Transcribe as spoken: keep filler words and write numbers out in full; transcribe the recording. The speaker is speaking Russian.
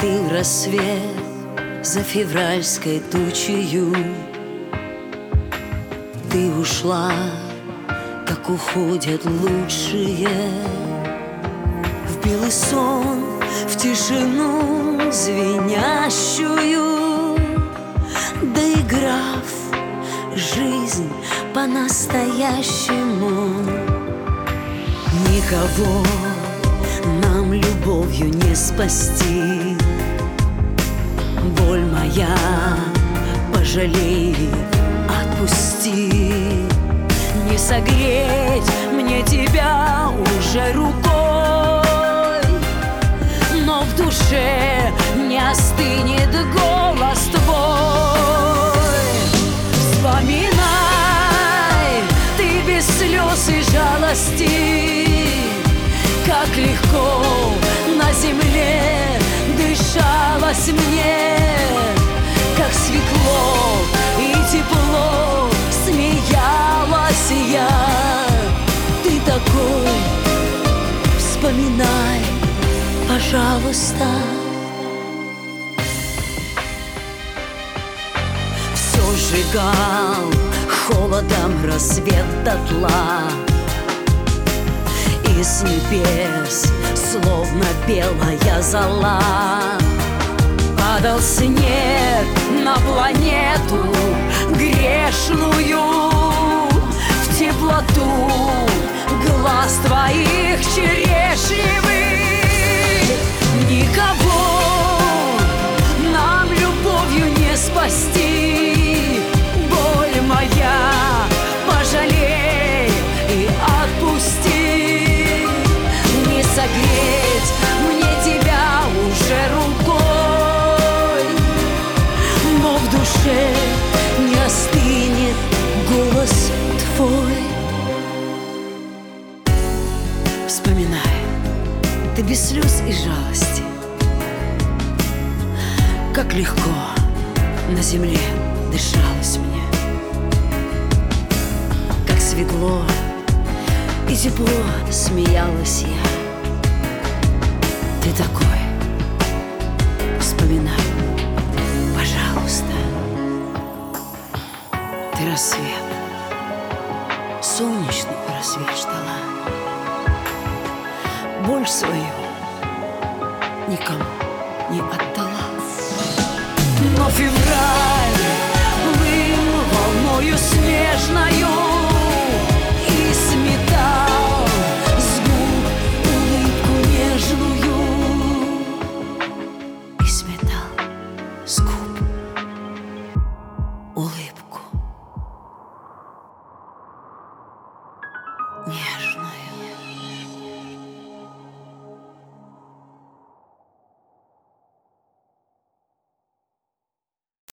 Застыл рассвет за февральской тучею. Ты ушла, как уходят лучшие, в белый сон, в тишину звенящую, доиграв жизнь по-настоящему. Никого нам любовью не спасти. Боль моя, пожалей, отпусти. Не согреть мне тебя уже рукой, но в душе не остынет голос твой. Вспоминай, ты без слез и жалости, как легко на земле дышалось мне, как светло и тепло смеялась я. Ты такой, вспоминай, пожалуйста. Все сжигал холодом рассвет дотла, из небес, словно белая зола, падал снег на планету грешную, в теплоту глаз твоих черешневых. Никого нам любовью не спасти. Боль моя, пожалей и отпусти. Не согреть мне тебя уже рукой, но в душе не остынет голос твой. Вспоминай, ты без слез и жалости, как легко на земле дышалось мне, как светло и тепло смеялась я. Ты такой, вспоминай, пожалуйста. Ты рассвет, солнечный рассвет ждала, боль свою никому не отдала. Но февраль